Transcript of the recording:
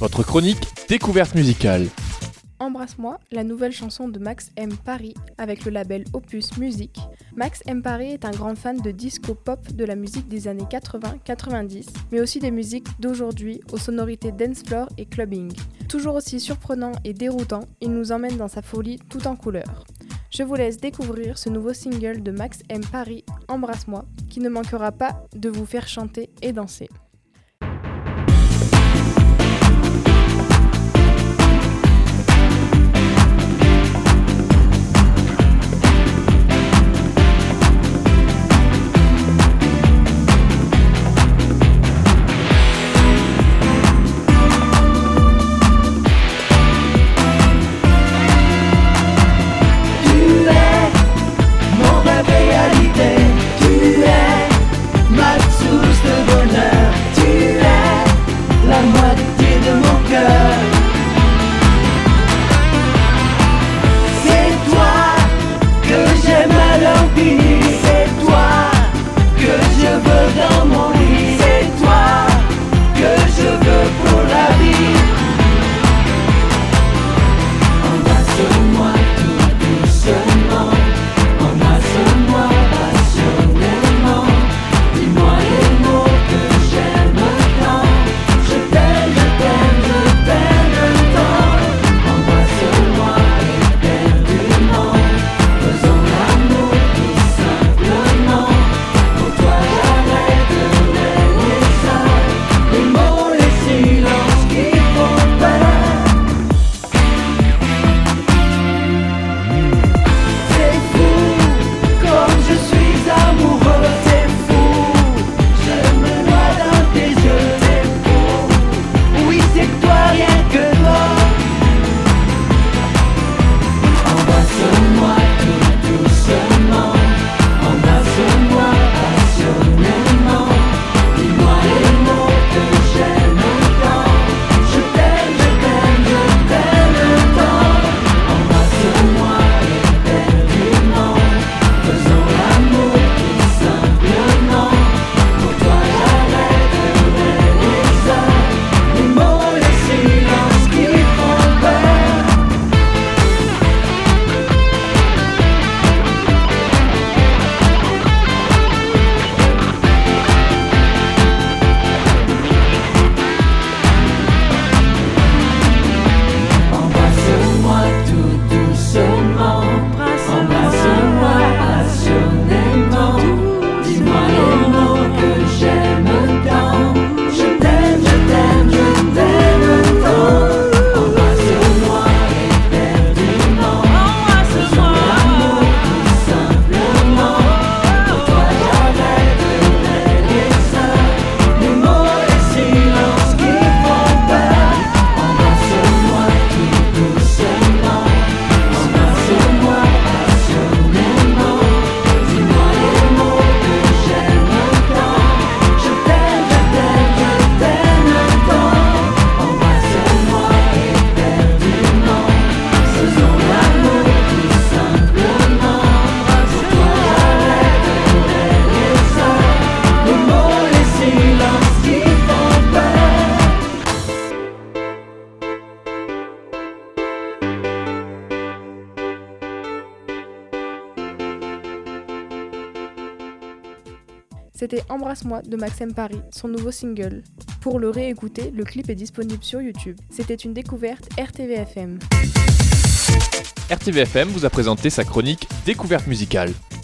votre chronique découverte musicale. Embrasse-moi, la nouvelle chanson de Max M. Paris avec le label Opus Music. Max M. Paris est un grand fan de disco pop, de la musique des années 80-90, mais aussi des musiques d'aujourd'hui aux sonorités dance floor et clubbing. Toujours aussi surprenant et déroutant, il nous emmène dans sa folie tout en couleurs. Je vous laisse découvrir ce nouveau single de Max M. Paris, Embrasse-moi, qui ne manquera pas de vous faire chanter et danser. C'était Embrasse-moi de Max M. Paris, son nouveau single. Pour le réécouter, le clip est disponible sur YouTube. C'était une découverte RTVFM. RTVFM vous a présenté sa chronique découverte musicale.